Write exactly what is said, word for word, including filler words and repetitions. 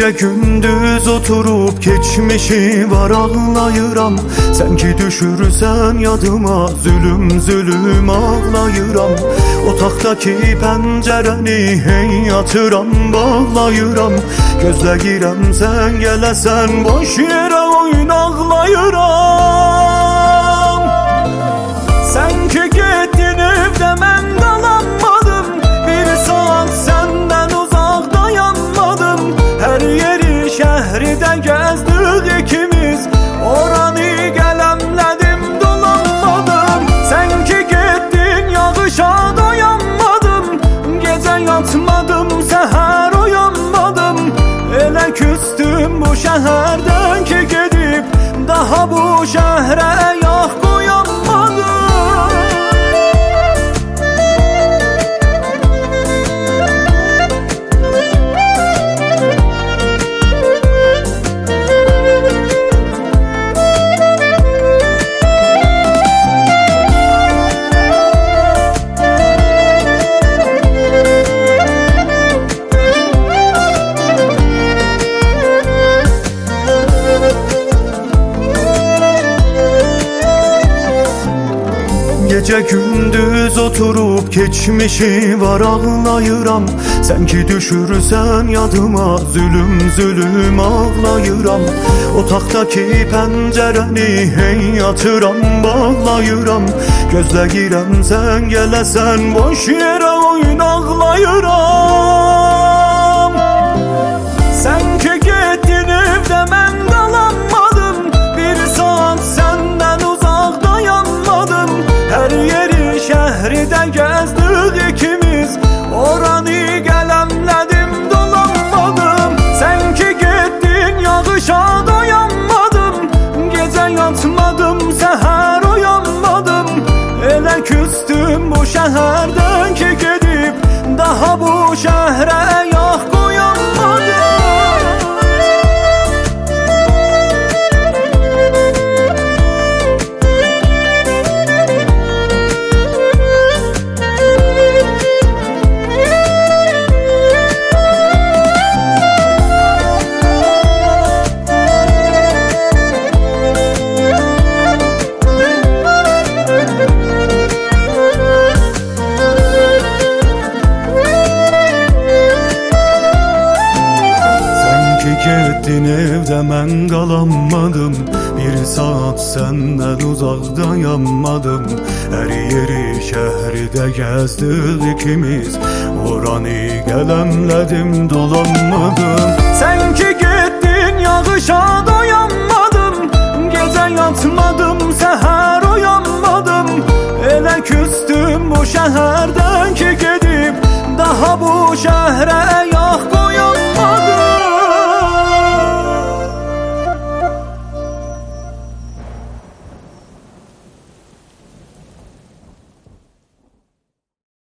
Gece gündüz oturup geçmişi var ağlayıram. Sen ki düşürsen yadıma zulüm zulüm ağlayıram. Otaqdaki pəncərəni hey yatıram bağlayıram. Gözləyirəm sən gələsən boş yerə oyun ağlayıram. Sen ki getdin evdə mən qalanmadım. Bir saat səndən uzaq dayanmadım. Hər yeri şəhridə gəzdik ikimiz. Oranı qələmlədim dolanmadım. Sen ki getdin yağışa dayanmadım. Gecə yatmadım səhər oyanmadım. Elə küstüm bu şəhərdən ki gedib daha bu şəhrə ayaq qoyanmadım. Gece gündüz oturup geçmişi var ağlayıram. Sen ki düşürsen yadıma zulüm zulüm ağlayıram. Otaqdaki pəncərəni hey yatıram bağlayıram. Gözləyirəm sən gələsən boş yerə oyun ağlayıram. Sen ki getdin evdə mən qalanmadım. Bir saat səndən uzaq dayanmadım. Her yeri şəhridə gəzdik ikimiz. Oranı qələmlədim dolanmadım. Sen ki getdin yağışa dayanmadım. Gecə yatmadım səhər oyanmadım. Elə küstüm bu şəhərdən ki gedib daha bu şəhrə ayaq qoyanmadım. Getdin evdə mən qalanmadım. Bir saat səndən uzaq dayanmadım. Hər yeri şəhridə gəzdik ikimiz. Oranı qələmlədim dolanmadım. Sen ki getdin yağışa dayanmadım. Gecə yatmadım səhər oyanmadım. Elə küstüm bu şəhərdən ki gedib daha bu şəhrə